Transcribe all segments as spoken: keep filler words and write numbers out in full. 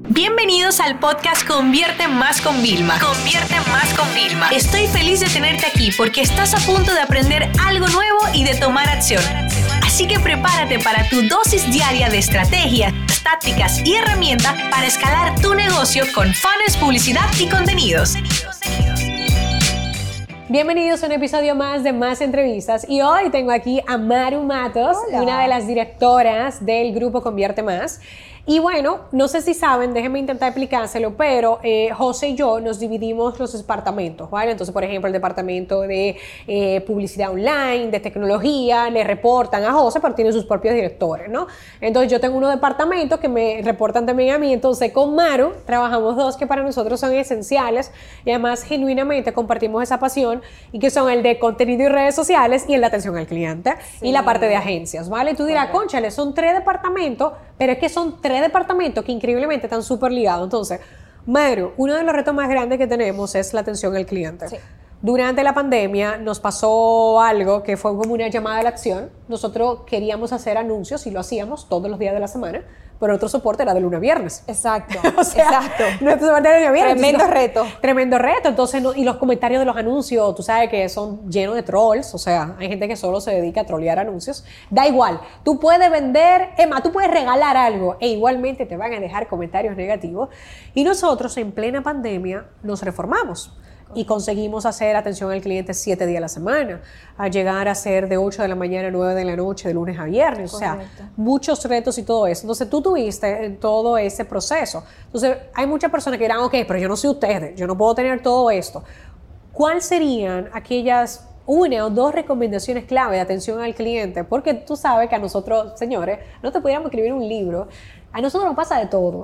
Bienvenidos al podcast Convierte Más con Vilma. Convierte Más con Vilma. Estoy feliz de tenerte aquí porque estás a punto de aprender algo nuevo y de tomar acción. Así que prepárate para tu dosis diaria de estrategias, tácticas y herramientas para escalar tu negocio con funnels, publicidad y contenidos. Bienvenidos a un episodio más de Más Entrevistas y hoy tengo aquí a Maru Matos, Hola. Una de las directoras del grupo Convierte Más. Y bueno, no sé si saben, déjenme intentar explicárselo, pero eh, José y yo nos dividimos los departamentos, ¿vale? Entonces, por ejemplo, el departamento de eh, publicidad online, de tecnología, le reportan a José, pero tiene sus propios directores, ¿no? Entonces, yo tengo unos departamentos que me reportan también a mí, entonces con Maru trabajamos dos que para nosotros son esenciales y además genuinamente compartimos esa pasión y que son el de contenido y redes sociales y el de atención al cliente sí. y la parte de agencias, ¿vale? Y tú dirás, cónchale, son tres departamentos, pero es que son tres departamentos que increíblemente están súper ligados. Entonces, Maru, uno de los retos más grandes que tenemos es la atención al cliente. Sí. Durante la pandemia nos pasó algo que fue como una llamada a la acción. Nosotros queríamos hacer anuncios y lo hacíamos todos los días de la semana, pero nuestro soporte era de lunes a viernes. Exacto, o sea, exacto. Nuestro soporte era de lunes a viernes. Tremendo entonces, reto. Tremendo reto. Entonces, no, y los comentarios de los anuncios, tú sabes que son llenos de trolls, o sea, hay gente que solo se dedica a trollear anuncios. Da igual, tú puedes vender, es más, tú puedes regalar algo e igualmente te van a dejar comentarios negativos. Y nosotros en plena pandemia nos reformamos. Y conseguimos hacer atención al cliente siete días a la semana, a llegar a ser de ocho de la mañana a nueve de la noche, de lunes a viernes. Correcto. O sea, muchos retos y todo eso. Entonces, tú tuviste en todo ese proceso. Entonces, hay muchas personas que dirán, ok, pero yo no soy ustedes, yo no puedo tener todo esto. ¿Cuáles serían aquellas una o dos recomendaciones clave de atención al cliente? Porque tú sabes que a nosotros, señores, no te pudiéramos escribir un libro. A nosotros nos pasa de todo.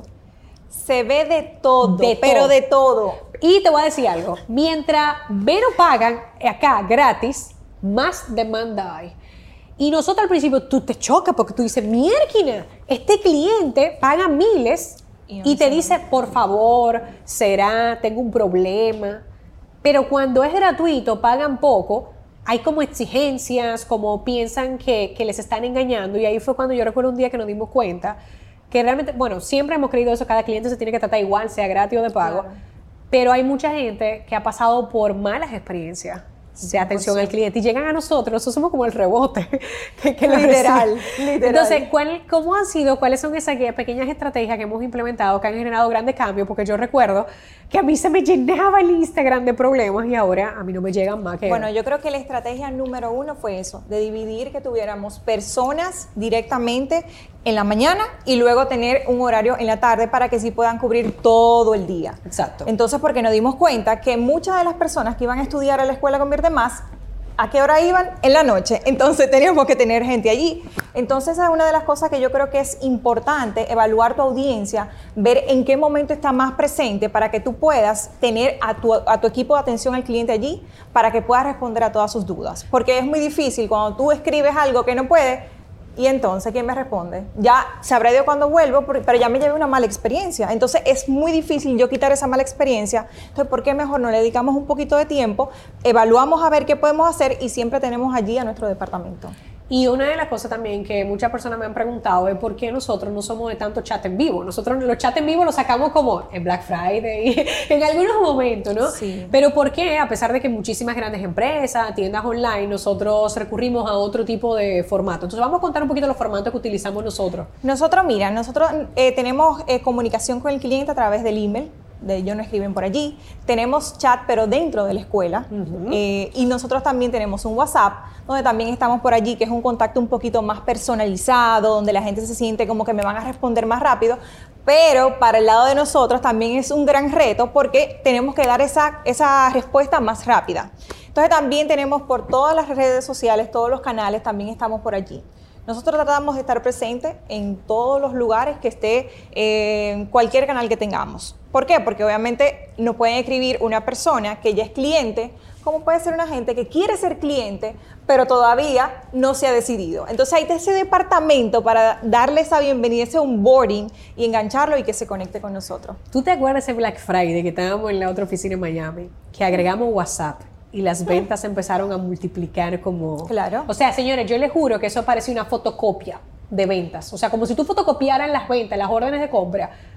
Se ve de todo, de pero todo. de todo. Y te voy a decir algo, mientras menos pagan acá gratis, más demanda hay. Y nosotros al principio tú te chocas porque tú dices, mierda, este cliente paga miles y, no y te dice, por favor, será, tengo un problema. Pero cuando es gratuito, pagan poco, hay como exigencias, como piensan que, que les están engañando. Y ahí fue cuando yo recuerdo un día que nos dimos cuenta que realmente, bueno, siempre hemos creído eso, cada cliente se tiene que tratar igual, sea gratis o de pago. Claro. Pero hay mucha gente que ha pasado por malas experiencias de atención al cliente y llegan a nosotros, nosotros somos como el rebote que, que literal, literal. Entonces, ¿cuál, ¿cómo han sido, cuáles son esas pequeñas estrategias que hemos implementado que han generado grandes cambios? Porque yo recuerdo que a mí se me llenaba el Instagram de problemas y ahora a mí no me llegan más que... Bueno, yo creo que la estrategia número uno fue eso, de dividir, que tuviéramos personas directamente en la mañana y luego tener un horario en la tarde para que sí puedan cubrir todo el día. Exacto. Entonces, porque nos dimos cuenta que muchas de las personas que iban a estudiar a la escuela Convierte Más, ¿a qué hora iban? En la noche. Entonces teníamos que tener gente allí. Entonces, es una de las cosas que yo creo que es importante, evaluar tu audiencia, ver en qué momento está más presente para que tú puedas tener a tu, a tu equipo de atención al cliente allí para que puedas responder a todas sus dudas. Porque es muy difícil cuando tú escribes algo que no puede. Y entonces, ¿quién me responde? Ya sabré de cuándo vuelvo, pero ya me llevé una mala experiencia. Entonces, es muy difícil yo quitar esa mala experiencia. Entonces, ¿por qué mejor no le dedicamos un poquito de tiempo? Evaluamos a ver qué podemos hacer y siempre tenemos allí a nuestro departamento. Y una de las cosas también que muchas personas me han preguntado es por qué nosotros no somos de tanto chat en vivo. Nosotros los chats en vivo los sacamos como en Black Friday, en algunos momentos, ¿no? Sí. Pero ¿por qué? A pesar de que muchísimas grandes empresas, tiendas online, nosotros recurrimos a otro tipo de formato. Entonces vamos a contar un poquito los formatos que utilizamos nosotros. Nosotros, mira, nosotros eh, tenemos eh, comunicación con el cliente a través del email. De ellos nos escriben por allí. Tenemos chat, pero dentro de la escuela. Uh-huh. eh, y nosotros también tenemos un WhatsApp, donde también estamos por allí, que es un contacto un poquito más personalizado, donde la gente se siente como que me van a responder más rápido. Pero para el lado de nosotros también es un gran reto porque tenemos que dar esa, esa respuesta más rápida. Entonces también tenemos por todas las redes sociales, todos los canales, también estamos por allí. Nosotros tratamos de estar presentes en todos los lugares que esté, eh, en cualquier canal que tengamos. ¿Por qué? Porque obviamente nos pueden escribir una persona que ya es cliente, como puede ser una gente que quiere ser cliente, pero todavía no se ha decidido. Entonces hay ese departamento para darle esa bienvenida, ese onboarding y engancharlo y que se conecte con nosotros. ¿Tú te acuerdas ese Black Friday que estábamos en la otra oficina en Miami, que agregamos WhatsApp? Y las ventas empezaron a multiplicar como... Claro. O sea, señores, yo les juro que eso parece una fotocopia de ventas. O sea, como si tú fotocopiaras las ventas, las órdenes de compra,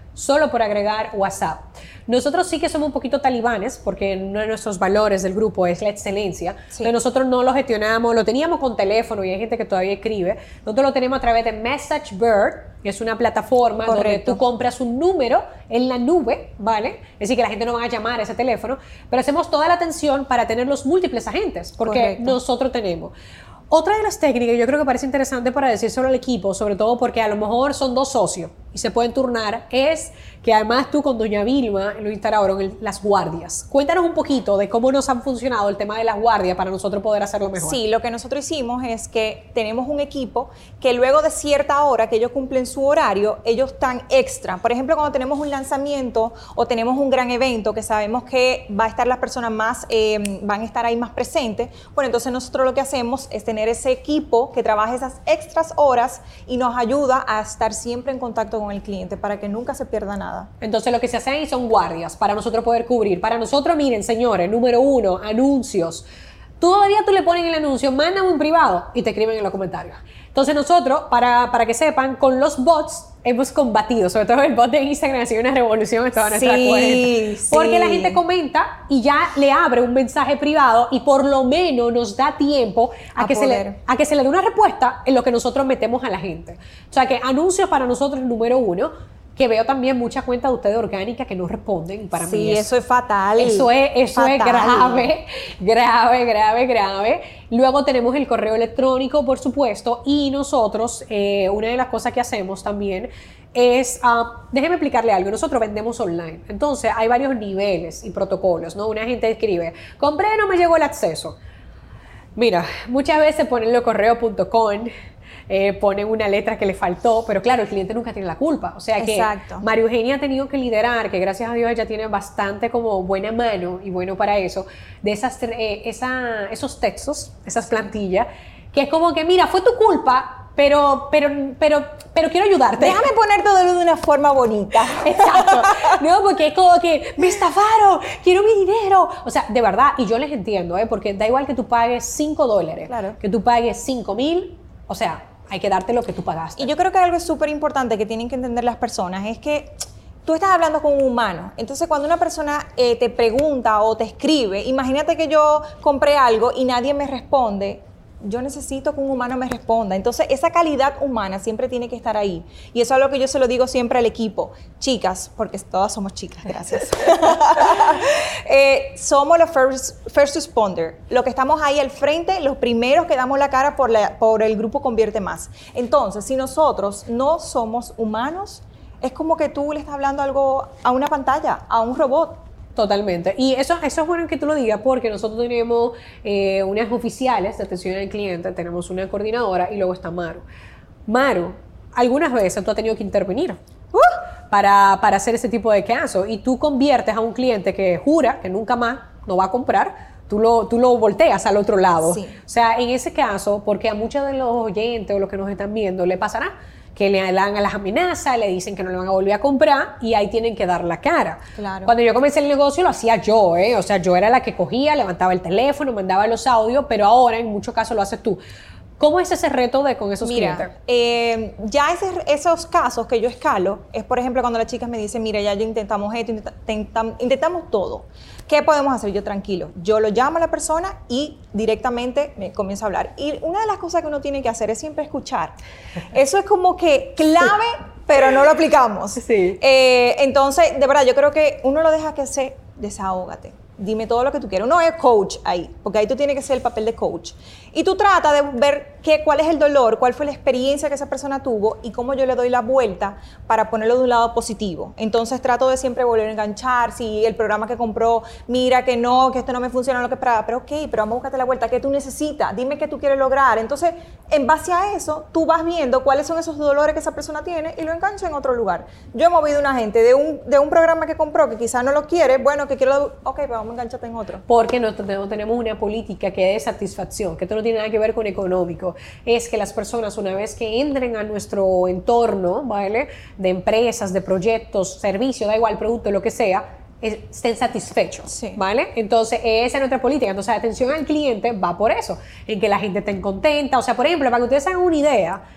solo por agregar WhatsApp. Nosotros sí que somos un poquito talibanes, porque uno de nuestros valores del grupo es la excelencia. Sí. Entonces nosotros no lo gestionamos, lo teníamos con teléfono y hay gente que todavía escribe. Nosotros lo tenemos a través de MessageBird, que es una plataforma Correcto. donde tú compras un número en la nube, ¿vale? Es decir, que la gente no va a llamar a ese teléfono, pero hacemos toda la atención para tener los múltiples agentes, porque Correcto. nosotros tenemos. Otra de las técnicas, yo creo que parece interesante para decírselo al equipo, sobre todo porque a lo mejor son dos socios y se pueden turnar, es que además tú con doña Vilma lo instalaron en las guardias. Cuéntanos un poquito de cómo nos han funcionado el tema de las guardias para nosotros poder hacerlo mejor. Sí, lo que nosotros hicimos es que tenemos un equipo que luego de cierta hora que ellos cumplen su horario, ellos están extra. Por ejemplo, cuando tenemos un lanzamiento o tenemos un gran evento que sabemos que va a estar las personas más, eh, van a estar ahí más presentes, bueno, entonces nosotros lo que hacemos es tener ese equipo que trabaja esas extras horas y nos ayuda a estar siempre en contacto con el cliente para que nunca se pierda nada. Entonces lo que se hacen ahí son guardias para nosotros poder cubrir. Para nosotros, miren, señores, número uno, anuncios. Todavía tú le pones el anuncio, mandan un privado y te escriben en los comentarios. Entonces nosotros, para, para que sepan, con los bots hemos combatido, sobre todo el bot de Instagram ha sido una revolución en toda nuestra sí, cuenta. Sí. Porque la gente comenta y ya le abre un mensaje privado y por lo menos nos da tiempo a, a, que, se le, a que se le dé una respuesta en lo que nosotros metemos a la gente. O sea que anuncios para nosotros es número uno. Que veo también muchas cuentas de ustedes orgánicas que no responden. Para sí, mí eso, eso es fatal. Eso es, eso es grave, grave, grave, grave. Luego tenemos el correo electrónico, por supuesto, y nosotros, eh, una de las cosas que hacemos también es, uh, déjeme explicarle algo, nosotros vendemos online. Entonces, hay varios niveles y protocolos, ¿no? Una gente escribe, compré, no me llegó el acceso. Mira, muchas veces ponen lo correo punto com, Eh, ponen una letra que le faltó, pero claro, el cliente nunca tiene la culpa. O sea que Exacto. María Eugenia ha tenido que liderar, que gracias a Dios ella tiene bastante como buena mano y bueno para eso, de esas, eh, esa, esos textos, esas plantillas, que es como que mira, fue tu culpa, pero, pero, pero, pero quiero ayudarte. Déjame poner todo de una forma bonita. Exacto. No, porque es como que me estafaron, quiero mi dinero. O sea, de verdad, y yo les entiendo, ¿eh? Porque da igual que tú pagues cinco dólares, claro. que tú pagues cinco mil, o sea, hay que darte lo que tú pagaste. Y yo creo que algo súper importante que tienen que entender las personas es que tú estás hablando con un humano. Entonces, cuando una persona eh, te pregunta o te escribe, imagínate que yo compré algo y nadie me responde. Yo necesito que un humano me responda. Entonces, esa calidad humana siempre tiene que estar ahí. Y eso es lo que yo se lo digo siempre al equipo. Chicas, porque todas somos chicas, gracias. eh, somos los first, first responder. Lo que estamos ahí al frente, los primeros que damos la cara por, la, por el grupo Convierte Más. Entonces, si nosotros no somos humanos, es como que tú le estás hablando algo a una pantalla, a un robot. Totalmente. Y eso, eso es bueno que tú lo digas porque nosotros tenemos eh, unas oficiales de atención al cliente, tenemos una coordinadora y luego está Maru. Maru, algunas veces tú has tenido que intervenir uh, para, para hacer ese tipo de casos y tú conviertes a un cliente que jura que nunca más no va a comprar, tú lo, tú lo volteas al otro lado. Sí. O sea, en ese caso, porque a muchos de los oyentes o los que nos están viendo le pasará que le dan a las amenazas, le dicen que no le van a volver a comprar y ahí tienen que dar la cara. Claro. Cuando yo comencé el negocio lo hacía yo, ¿eh? O sea, yo era la que cogía, levantaba el teléfono, mandaba los audios, pero ahora en muchos casos lo haces tú. ¿Cómo es ese reto de con esos mira, clientes? Eh, ya ese, esos casos que yo escalo es, por ejemplo, cuando las chicas me dicen, mira, ya yo intentamos esto, intentamos, intentamos todo. ¿Qué podemos hacer? Yo tranquilo. Yo lo llamo a la persona y directamente me comienzo a hablar. Y una de las cosas que uno tiene que hacer es siempre escuchar. Eso es como que clave, pero no lo aplicamos. Sí. Eh, entonces, de verdad, yo creo que uno lo deja que se desahógate. Dime todo lo que tú quieras. Uno es coach ahí, porque ahí tú tienes que ser el papel de coach. Y tú tratas de ver qué, cuál es el dolor, cuál fue la experiencia que esa persona tuvo y cómo yo le doy la vuelta para ponerlo de un lado positivo. Entonces trato de siempre volver a enganchar. Si el programa que compró, mira que no, que esto no me funciona lo que esperaba, pero ok, pero vamos a buscarte la vuelta. ¿Qué tú necesitas? Dime qué tú quieres lograr. Entonces, en base a eso, tú vas viendo cuáles son esos dolores que esa persona tiene y lo engancho en otro lugar. Yo he movido a una gente de un, de un programa que compró que quizás no lo quiere, bueno, que quiero, ok, pero vamos a engancharte en otro. Porque nosotros tenemos una política que es satisfacción, que esto no tiene nada que ver con económico. Es que las personas, una vez que entren a nuestro entorno, ¿vale? De empresas, de proyectos, servicios, da igual, producto, lo que sea, estén satisfechos, sí. ¿vale? Entonces, esa es nuestra política. Entonces, la atención al cliente va por eso, en que la gente esté contenta. O sea, por ejemplo, para que ustedes hagan una idea,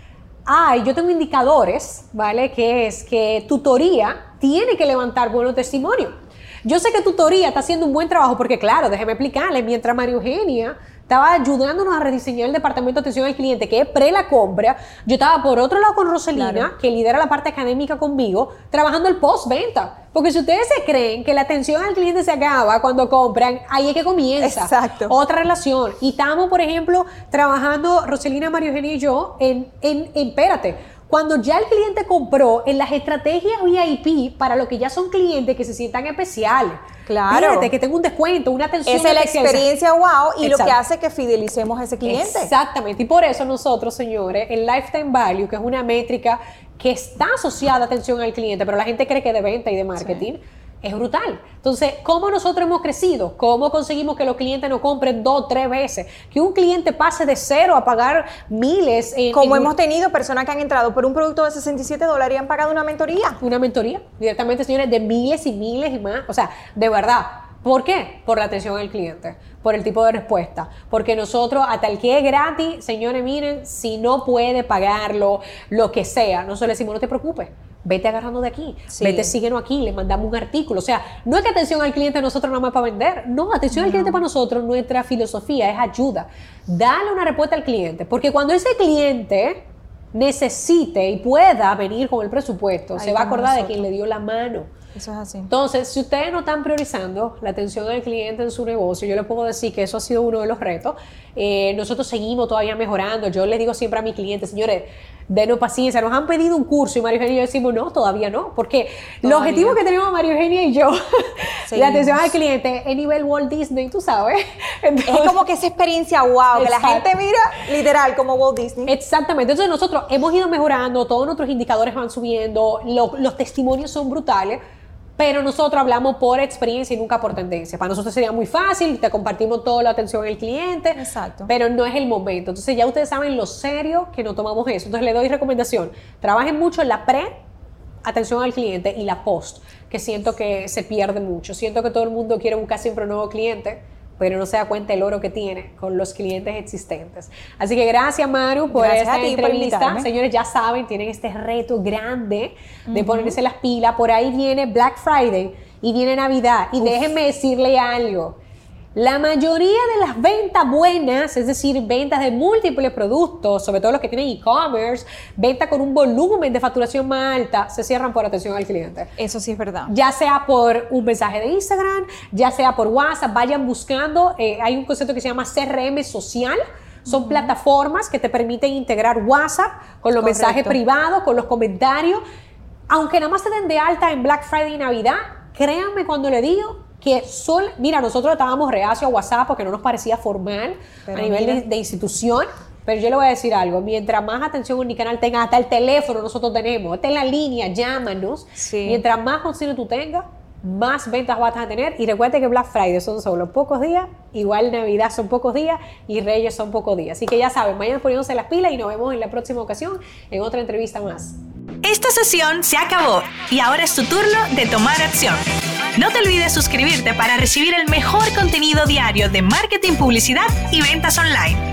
hay, yo tengo indicadores, ¿vale? Que es que tutoría tiene que levantar buenos testimonios. Yo sé que tutoría está haciendo un buen trabajo porque, claro, déjeme explicarle, mientras María Eugenia estaba ayudándonos a rediseñar el departamento de atención al cliente, que es pre la compra, yo estaba por otro lado con Roselina, claro, que lidera la parte académica conmigo, trabajando el post-venta. Porque si ustedes se creen que la atención al cliente se acaba cuando compran, ahí es que comienza. Exacto. Otra relación. Y estamos, por ejemplo, trabajando, Roselina, María Eugenia y yo, en, en, en espérate, cuando ya el cliente compró, en las estrategias V I P para lo que ya son clientes que se sientan especiales. Claro. Fíjate que tengo un descuento, una atención Esa es la especial. experiencia wow y Exacto. Lo que hace que fidelicemos a ese cliente. Exactamente. Y por eso nosotros, señores, el Lifetime Value, que es una métrica que está asociada a atención al cliente, pero la gente cree que de venta y de marketing, sí, es brutal. Entonces, ¿cómo nosotros hemos crecido? ¿Cómo conseguimos que los clientes nos compren dos, tres veces? Que un cliente pase de cero a pagar miles. En, Como en hemos un... tenido personas que han entrado por un producto de sesenta y siete dólares y han pagado una mentoría. Una mentoría, directamente, señores, de miles y miles y más. O sea, de verdad. ¿Por qué? Por la atención al cliente, por el tipo de respuesta. Porque nosotros, hasta el que es gratis, señores, miren, si no puede pagarlo, lo que sea, nosotros le decimos, no te preocupes, vete agarrando de aquí, sí, vete, síguenos aquí, le mandamos un artículo. O sea, no es que atención al cliente nosotros nada más para vender. No, atención no. al cliente para nosotros, nuestra filosofía es ayuda. Dale una respuesta al cliente, porque cuando ese cliente necesite y pueda venir con el presupuesto, Ahí se va a acordar nosotros. de quien le dio la mano. Eso es así. Entonces, si ustedes no están priorizando la atención al cliente en su negocio, yo les puedo decir que eso ha sido uno de los retos. Eh, nosotros seguimos todavía mejorando. Yo les digo siempre a mis clientes, señores, denos paciencia. Nos han pedido un curso y María Eugenia y yo decimos, no, todavía no. Porque todavía. Los objetivos que tenemos María Eugenia y yo, la atención al cliente, es nivel Walt Disney, tú sabes. Entonces, es como que esa experiencia wow, que la gente mira literal como Walt Disney. Exactamente. Entonces, nosotros hemos ido mejorando, todos nuestros indicadores van subiendo, lo, los testimonios son brutales. Pero nosotros hablamos por experiencia y nunca por tendencia. Para nosotros sería muy fácil, te compartimos toda la atención al cliente, Exacto. pero no es el momento. Entonces ya ustedes saben lo serio que no tomamos eso. Entonces les doy recomendación, trabajen mucho en la pre, atención al cliente, y la post, que siento que se pierde mucho. Siento que todo el mundo quiere buscar siempre un nuevo cliente, pero no se da cuenta el oro que tiene con los clientes existentes. Así que gracias, Maru, por gracias esta entrevista. Señores, ya saben, tienen este reto grande de uh-huh. ponerse las pilas. Por ahí viene Black Friday y viene Navidad. Y Uf. déjenme decirle algo. La mayoría de las ventas buenas, es decir, ventas de múltiples productos, sobre todo los que tienen e-commerce, ventas con un volumen de facturación más alta, se cierran por atención al cliente. Eso sí es verdad. Ya sea por un mensaje de Instagram, ya sea por WhatsApp, vayan buscando. Eh, hay un concepto que se llama C R M social. Son uh-huh. plataformas que te permiten integrar WhatsApp con los Correcto. mensajes privados, con los comentarios. Aunque nada más se den de alta en Black Friday y Navidad, créanme cuando le digo que son, mira, nosotros estábamos reacios a WhatsApp porque no nos parecía formal pero a nivel de, de institución, pero yo le voy a decir algo, mientras más atención unicanal tengas, hasta el teléfono nosotros tenemos, está en la línea, llámanos, sí. mientras más opciones tú tengas, más ventas vas a tener. Y recuerda que Black Friday son solo pocos días, igual Navidad son pocos días y Reyes son pocos días, así que ya saben, vayan poniéndose las pilas y nos vemos en la próxima ocasión en otra entrevista más. Esta sesión se acabó y ahora es tu turno de tomar acción. No te olvides suscribirte para recibir el mejor contenido diario de marketing, publicidad y ventas online.